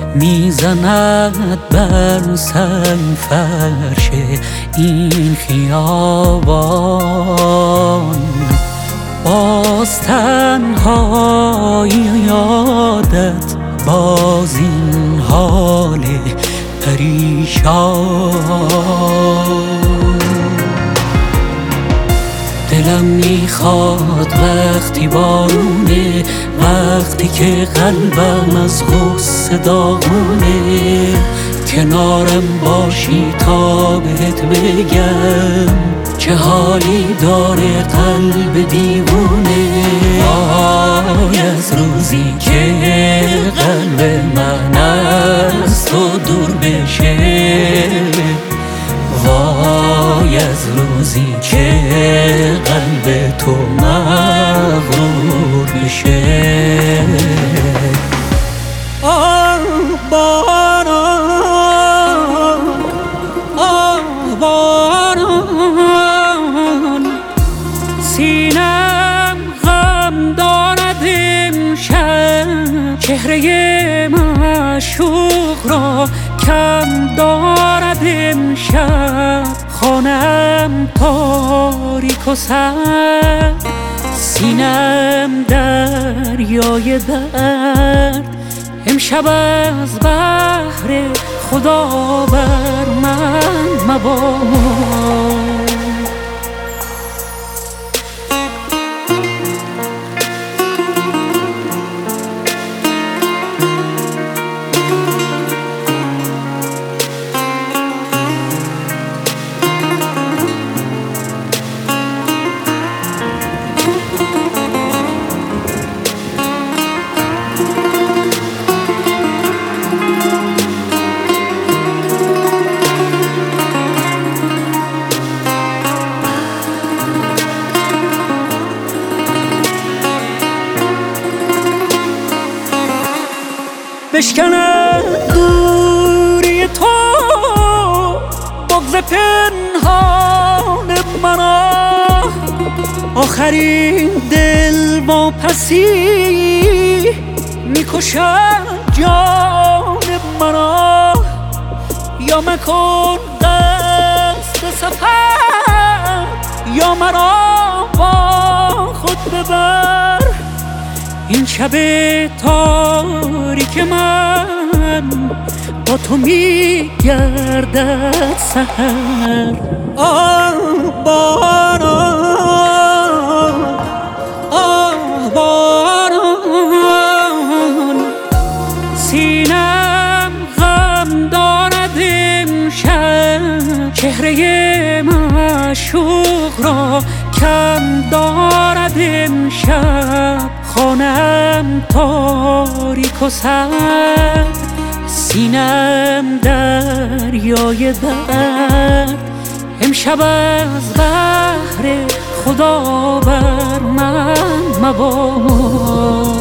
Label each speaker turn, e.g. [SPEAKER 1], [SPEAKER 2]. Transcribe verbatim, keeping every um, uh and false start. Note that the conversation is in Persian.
[SPEAKER 1] میزند بر سنگ فرش این خیابان. باز تنهایی یادت باز این حال پریشان. دلم میخواد وقتی بارونه، وقتی که قلبم از غصه داغونه، کنارم باشی تا بهت بگم چه حالی داره قلب دیوونه. وای از روزی که قلب من از تو دور بشه، وای از روزی که قلب تو مغرور بشه. آه باران، آه باران، سینم غم دارد امشب، چهره معشوق را کم دارد امشب. خانم تاریک و سرد، سینم دریای درد، امشب از بحر خدا بر من مباد. بشکنه دوری تو بغض پنهان مرا، آخرین دل با پسی میکشد جان مرا. یا مکن قصد سفر، یا مرا با خود ببر. این شب تاریک من با تو میگردد سحر. آه باران، آه باران، سینم غم دارد امشب، چهره معشوق را کم دارد امشب. خانم تاریک و سرد، سینم دریای درد، امشب از بحر خدا بر من مباد.